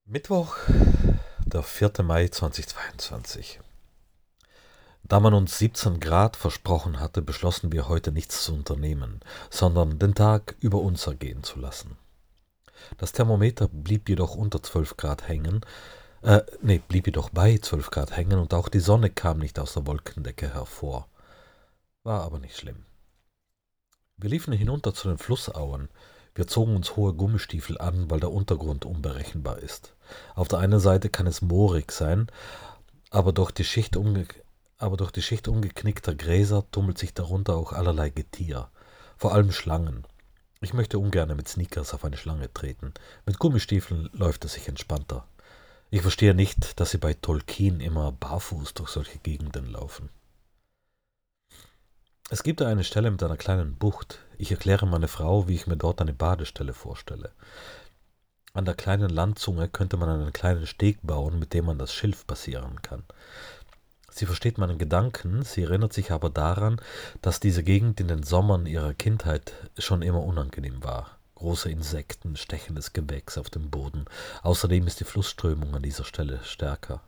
Mittwoch, der 4. Mai 2022. Da man uns 17 Grad versprochen hatte, beschlossen wir heute nichts zu unternehmen, sondern den Tag über uns ergehen zu lassen. Das Thermometer blieb jedoch unter 12 Grad hängen, blieb jedoch bei 12 Grad hängen und auch die Sonne kam nicht aus der Wolkendecke hervor. War aber nicht schlimm. Wir liefen hinunter zu den Flussauen. Wir zogen uns hohe Gummistiefel an, weil der Untergrund unberechenbar ist. Auf der einen Seite kann es moorig sein, aber durch die Schicht, ungeknickter Gräser tummelt sich darunter auch allerlei Getier, vor allem Schlangen. Ich möchte ungern mit Sneakers auf eine Schlange treten. Mit Gummistiefeln läuft es sich entspannter. Ich verstehe nicht, dass sie bei Tolkien immer barfuß durch solche Gegenden laufen. Es gibt da eine Stelle mit einer kleinen Bucht. Ich erkläre meine Frau, wie ich mir dort eine Badestelle vorstelle. An der kleinen Landzunge könnte man einen kleinen Steg bauen, mit dem man das Schilf passieren kann. Sie versteht meinen Gedanken, sie erinnert sich aber daran, dass diese Gegend in den Sommern ihrer Kindheit schon immer unangenehm war. Große Insekten, stechendes Gewächs auf dem Boden. Außerdem ist die Flussströmung an dieser Stelle stärker.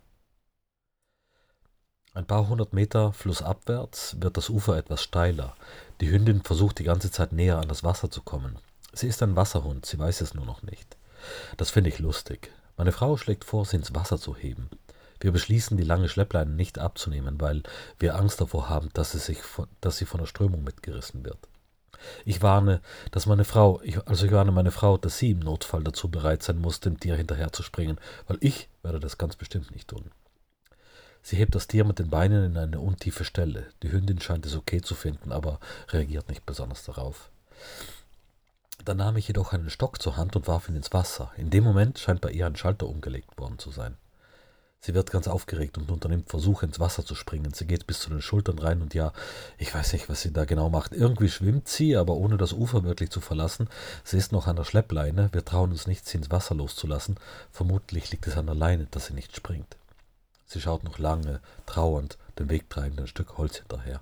Ein paar hundert Meter flussabwärts wird das Ufer etwas steiler. Die Hündin versucht die ganze Zeit näher an das Wasser zu kommen. Sie ist ein Wasserhund, sie weiß es nur noch nicht. Das finde ich lustig. Meine Frau schlägt vor, sie ins Wasser zu heben. Wir beschließen, die lange Schleppleine nicht abzunehmen, weil wir Angst davor haben, dass sie von der Strömung mitgerissen wird. Ich warne meine Frau, dass sie im Notfall dazu bereit sein muss, dem Tier hinterherzuspringen, weil ich werde das ganz bestimmt nicht tun. Sie hebt das Tier mit den Beinen in eine untiefe Stelle. Die Hündin scheint es okay zu finden, aber reagiert nicht besonders darauf. Dann nahm ich jedoch einen Stock zur Hand und warf ihn ins Wasser. In dem Moment scheint bei ihr ein Schalter umgelegt worden zu sein. Sie wird ganz aufgeregt und unternimmt Versuche, ins Wasser zu springen. Sie geht bis zu den Schultern rein und ja, ich weiß nicht, was sie da genau macht. Irgendwie schwimmt sie, aber ohne das Ufer wirklich zu verlassen. Sie ist noch an der Schleppleine. Wir trauen uns nicht, sie ins Wasser loszulassen. Vermutlich liegt es an der Leine, dass sie nicht springt. Sie schaut noch lange, trauernd, dem wegtreibenden Stück Holz hinterher.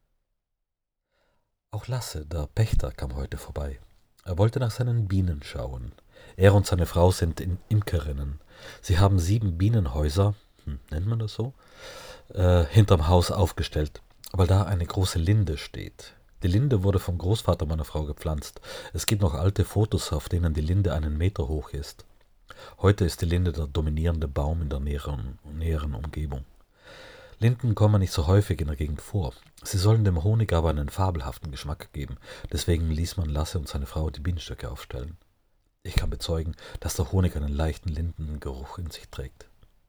Auch Lasse, der Pächter, kam heute vorbei. Er wollte nach seinen Bienen schauen. Er und seine Frau sind Imkerinnen. Sie haben 7 Bienenhäuser, nennt man das so, hinterm Haus aufgestellt, weil da eine große Linde steht. Die Linde wurde vom Großvater meiner Frau gepflanzt. Es gibt noch alte Fotos, auf denen die Linde einen Meter hoch ist. Heute ist die Linde der dominierende Baum in der näheren Umgebung. Linden kommen nicht so häufig in der Gegend vor. Sie sollen dem Honig aber einen fabelhaften Geschmack geben. Deswegen ließ man Lasse und seine Frau die Bienenstöcke aufstellen. Ich kann bezeugen, dass der Honig einen leichten Lindengeruch in sich trägt.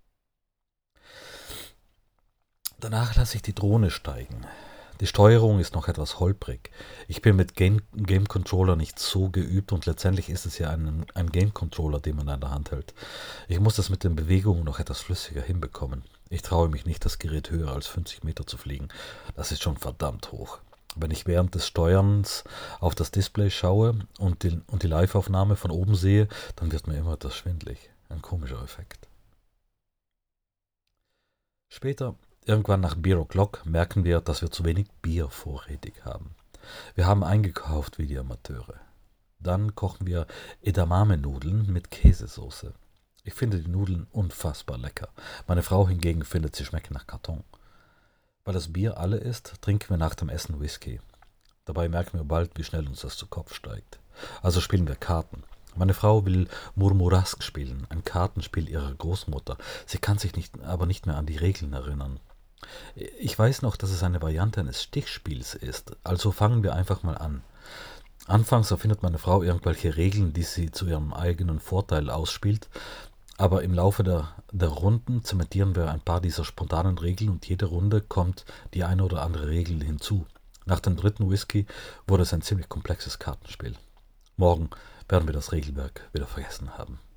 Danach lasse ich die Drohne steigen. Die Steuerung ist noch etwas holprig. Ich bin mit Game Controller nicht so geübt und letztendlich ist es ja ein Game Controller, den man in der Hand hält. Ich muss das mit den Bewegungen noch etwas flüssiger hinbekommen. Ich traue mich nicht, das Gerät höher als 50 Meter zu fliegen. Das ist schon verdammt hoch. Wenn ich während des Steuerns auf das Display schaue und die Live-Aufnahme von oben sehe, dann wird mir immer etwas schwindlig. Ein komischer Effekt. Später, irgendwann nach Beer O'Clock, merken wir, dass wir zu wenig Bier vorrätig haben. Wir haben eingekauft wie die Amateure. Dann kochen wir Edamame-Nudeln mit Käsesoße. Ich finde die Nudeln unfassbar lecker. Meine Frau hingegen findet, sie schmecken nach Karton. Weil das Bier alle ist, trinken wir nach dem Essen Whisky. Dabei merken wir bald, wie schnell uns das zu Kopf steigt. Also spielen wir Karten. Meine Frau will Murmurask spielen, ein Kartenspiel ihrer Großmutter. Sie kann sich aber nicht mehr an die Regeln erinnern. Ich weiß noch, dass es eine Variante eines Stichspiels ist, also fangen wir einfach mal an. Anfangs erfindet meine Frau irgendwelche Regeln, die sie zu ihrem eigenen Vorteil ausspielt, aber im Laufe der Runden zementieren wir ein paar dieser spontanen Regeln und jede Runde kommt die eine oder andere Regel hinzu. Nach dem 3. Whisky wurde es ein ziemlich komplexes Kartenspiel. Morgen werden wir das Regelwerk wieder vergessen haben.